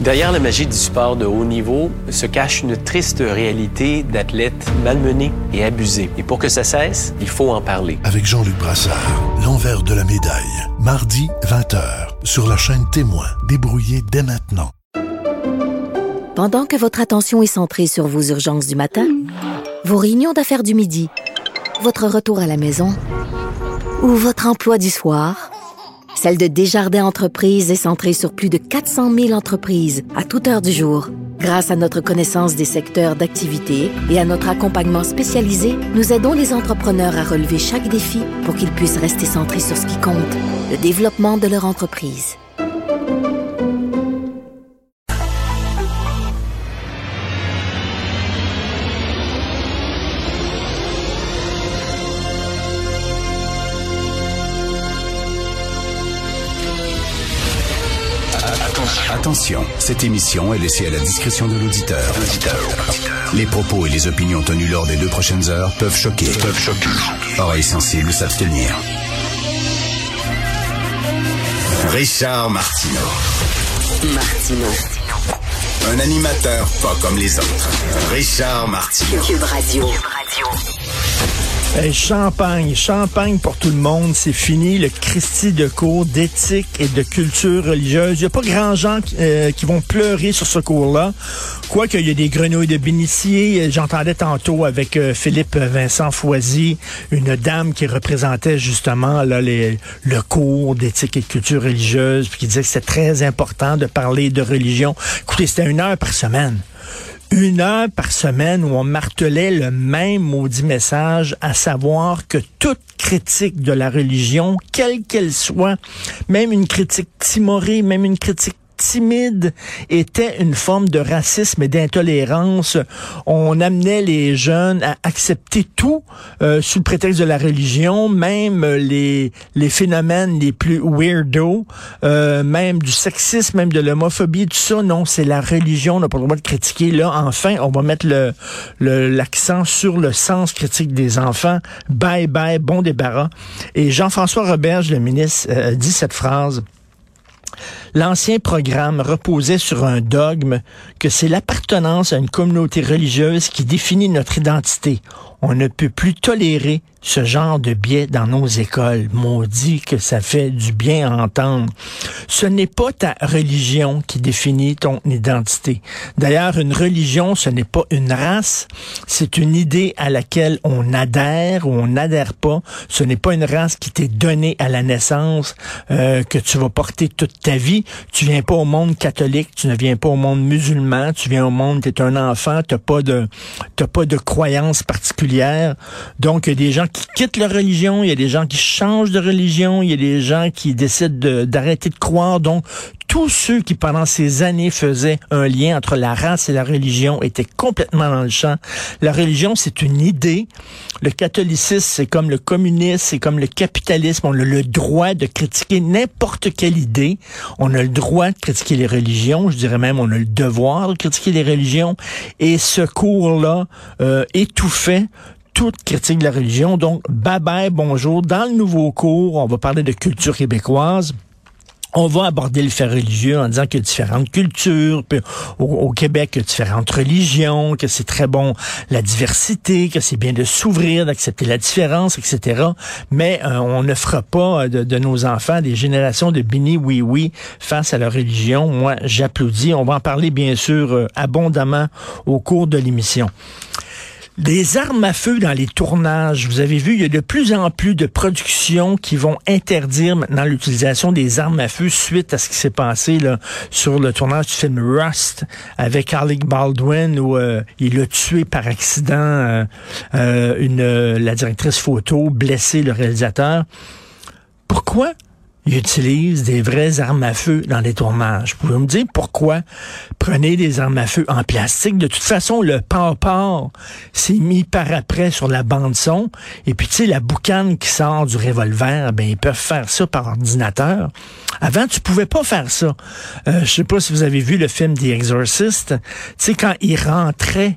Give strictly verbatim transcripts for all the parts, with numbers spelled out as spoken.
Derrière la magie du sport de haut niveau se cache une triste réalité d'athlètes malmenés et abusés. Et pour que ça cesse, il faut en parler. Avec Jean-Luc Brassard, l'envers de la médaille. Mardi, vingt heures, sur la chaîne Témoin. Débrouillez dès maintenant. Pendant que votre attention est centrée sur vos urgences du matin, vos réunions d'affaires du midi, votre retour à la maison ou votre emploi du soir, celle de Desjardins Entreprises est centrée sur plus de quatre cent mille entreprises à toute heure du jour. Grâce à notre connaissance des secteurs d'activité et à notre accompagnement spécialisé, nous aidons les entrepreneurs à relever chaque défi pour qu'ils puissent rester centrés sur ce qui compte, le développement de leur entreprise. Attention, cette émission est laissée à la discrétion de l'auditeur. Les propos et les opinions tenues lors des deux prochaines heures peuvent choquer. Peuvent choquer. Oreilles sensibles s'abstenir. Richard Martineau. Martineau. Un animateur pas comme les autres. Richard Martineau. Cube Radio. Hey, champagne, champagne pour tout le monde, c'est fini le Christi de cours d'éthique et de culture religieuse. Il n'y a pas grand gens euh, qui vont pleurer sur ce cours-là. Quoique, il y a des grenouilles de bénitier. J'entendais tantôt avec euh, Philippe Vincent Foisy, une dame qui représentait justement là, les, le cours d'éthique et de culture religieuse, puis qui disait que c'était très important de parler de religion. Écoutez, c'était une heure par semaine. Une heure par semaine où on martelait le même maudit message, à savoir que toute critique de la religion, quelle qu'elle soit, même une critique timorée, même une critique timide, était une forme de racisme et d'intolérance. On amenait les jeunes à accepter tout euh, sous le prétexte de la religion, même les les phénomènes les plus weirdos, euh, même du sexisme, même de l'homophobie, tout ça. Non, c'est la religion, on n'a pas le droit de critiquer. Là, enfin, on va mettre le, le l'accent sur le sens critique des enfants. Bye bye, bon débarras. Et Jean-François Roberge, le ministre, euh, dit cette phrase. L'ancien programme reposait sur un dogme que c'est l'appartenance à une communauté religieuse qui définit notre identité. On ne peut plus tolérer ce genre de biais dans nos écoles. Maudit que ça fait du bien à entendre. Ce n'est pas ta religion qui définit ton identité. D'ailleurs, une religion, ce n'est pas une race. C'est une idée à laquelle on adhère ou on n'adhère pas. Ce n'est pas une race qui t'est donnée à la naissance, euh, que tu vas porter toute ta vie. Tu viens pas au monde catholique, tu ne viens pas au monde musulman, tu viens au monde, t'es un enfant, t'as pas de, t'as pas de croyances particulières. Donc, il y a des gens qui quittent leur religion, il y a des gens qui changent de religion, il y a des gens qui décident de, d'arrêter de croire. Donc, tous ceux qui, pendant ces années, faisaient un lien entre la race et la religion étaient complètement dans le champ. La religion, c'est une idée. Le catholicisme, c'est comme le communisme, c'est comme le capitalisme. On a le droit de critiquer n'importe quelle idée. On a le droit de critiquer les religions. Je dirais même, on a le devoir de critiquer les religions. Et ce cours-là euh, étouffait toute critique de la religion. Donc, bye bye, bonjour. Dans le nouveau cours, on va parler de culture québécoise. On va aborder le fait religieux en disant qu'il y a différentes cultures, puis au, au Québec, il y a différentes religions, que c'est très bon la diversité, que c'est bien de s'ouvrir, d'accepter la différence, et cetera. Mais euh, on ne fera pas de, de nos enfants des générations de béni oui oui face à leur religion. Moi, j'applaudis. On va en parler bien sûr euh, abondamment au cours de l'émission. Des armes à feu dans les tournages. Vous avez vu, il y a de plus en plus de productions qui vont interdire maintenant l'utilisation des armes à feu suite à ce qui s'est passé là sur le tournage du film Rust avec Alec Baldwin où euh, il a tué par accident euh, euh, une euh, la directrice photo, blessé le réalisateur. Pourquoi ils utilisent des vraies armes à feu dans les tournages? Vous pouvez me dire pourquoi? Prenez des armes à feu en plastique. De toute façon, le pare-pare s'est mis par après sur la bande-son. Et puis, tu sais, la boucane qui sort du revolver, ben ils peuvent faire ça par ordinateur. Avant, tu pouvais pas faire ça. Euh, je sais pas si vous avez vu le film The Exorcist. Tu sais, quand il rentrait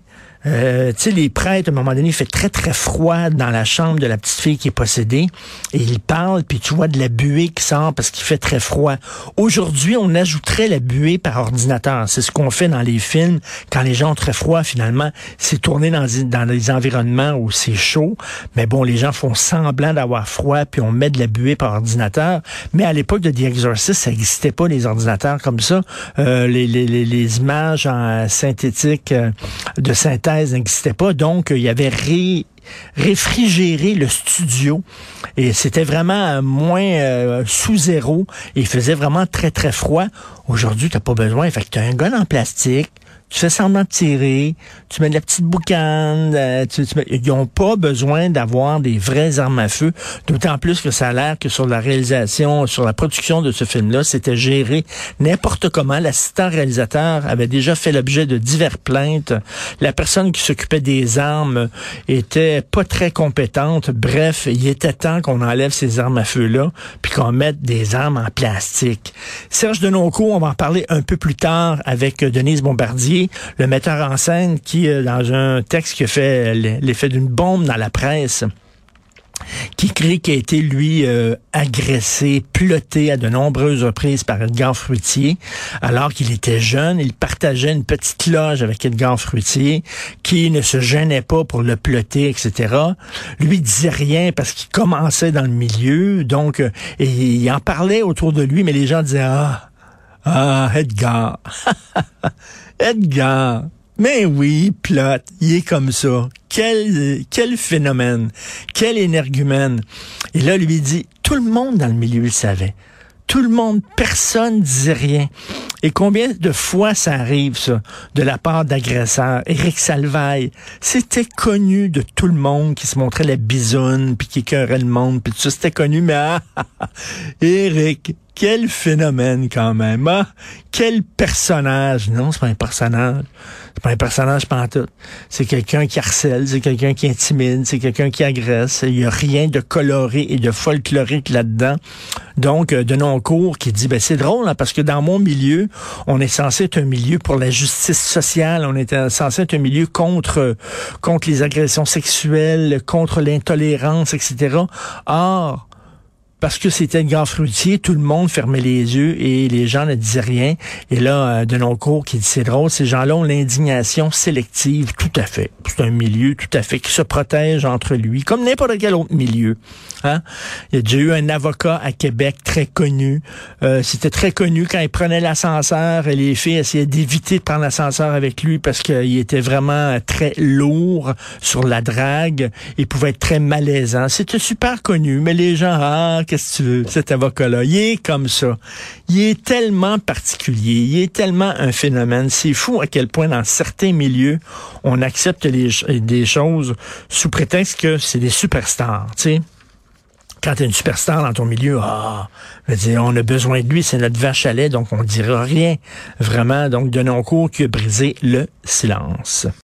Euh, tu sais, les prêtres, à un moment donné, il fait très, très froid dans la chambre de la petite fille qui est possédée. Et il parle, puis tu vois de la buée qui sort parce qu'il fait très froid. Aujourd'hui, on ajouterait la buée par ordinateur. C'est ce qu'on fait dans les films. Quand les gens ont très froid, finalement, c'est tourné dans, dans des environnements où c'est chaud. Mais bon, les gens font semblant d'avoir froid, puis on met de la buée par ordinateur. Mais à l'époque de The Exorcist, ça n'existait pas, les ordinateurs comme ça. Euh, les, les, les, les images en synthétique euh, de synthèse n'existaient pas. Donc, il y avait ré, réfrigéré le studio et c'était vraiment moins euh, sous zéro et il faisait vraiment très, très froid. Aujourd'hui, tu n'as pas besoin. Fait que tu as un gun en plastique. Tu fais semblant de tirer, tu mets de la petite boucane, euh, tu, tu mets, ils n'ont pas besoin d'avoir des vraies armes à feu, d'autant plus que ça a l'air que sur la réalisation, sur la production de ce film-là, c'était géré n'importe comment. L'assistant réalisateur avait déjà fait l'objet de diverses plaintes. La personne qui s'occupait des armes était pas très compétente. Bref, il était temps qu'on enlève ces armes à feu-là, puis qu'on mette des armes en plastique. Serge Denoncourt, on va en parler un peu plus tard avec Denise Bombardier, le metteur en scène qui, dans un texte qui a fait l'effet d'une bombe dans la presse, qui crie qu'il a été, lui, euh, agressé, ploté à de nombreuses reprises par Edgar Fruitier, alors qu'il était jeune. Il partageait une petite loge avec Edgar Fruitier, qui ne se gênait pas pour le ploter, et cetera. Lui, il disait rien parce qu'il commençait dans le milieu, donc, euh, et il en parlait autour de lui, mais les gens disaient « Ah, ah, Edgar, Edgar, mais oui, plot, il est comme ça. Quel, quel phénomène, quel énergumène. » Et là, lui, il dit, tout le monde dans le milieu le savait. Tout le monde, personne disait rien. Et combien de fois ça arrive, ça, de la part d'agresseurs? Éric Salvaille, c'était connu de tout le monde qui se montrait la bisoune, puis qui écœurait le monde, puis tout ça, c'était connu, mais ah, ah, ah, Éric, quel phénomène quand même, ah, quel personnage. Non, c'est pas un personnage. C'est pas un personnage pantoute. C'est quelqu'un qui harcèle, c'est quelqu'un qui intimide, c'est quelqu'un qui agresse. Il y a rien de coloré et de folklorique là-dedans. Donc, euh, Denoncourt qui dit, ben c'est drôle, hein, parce que dans mon milieu, on est censé être un milieu pour la justice sociale, on est censé être un milieu contre contre les agressions sexuelles, contre l'intolérance, et cetera. Or, parce que c'était Edgar Fruitier, tout le monde fermait les yeux et les gens ne disaient rien. Et là, euh, Denoncourt qui dit, c'est drôle, ces gens-là ont l'indignation sélective, tout à fait. C'est un milieu, tout à fait, qui se protège entre lui, comme n'importe quel autre milieu. Hein? Il y a déjà eu un avocat à Québec très connu. Euh, c'était très connu quand il prenait l'ascenseur et les filles essayaient d'éviter de prendre l'ascenseur avec lui parce qu'il était vraiment très lourd sur la drague. Il pouvait être très malaisant. C'était super connu, mais les gens, ah, qu'est-ce que tu veux, cet avocat-là, il est comme ça. Il est tellement particulier, il est tellement un phénomène. C'est fou à quel point dans certains milieux, on accepte les, des choses sous prétexte que c'est des superstars, tu sais. Quand t'es une superstar dans ton milieu, ah, je veux dire, on a besoin de lui, c'est notre vache à lait, donc on ne dira rien. Vraiment, donc Denoncourt qui a brisé le silence.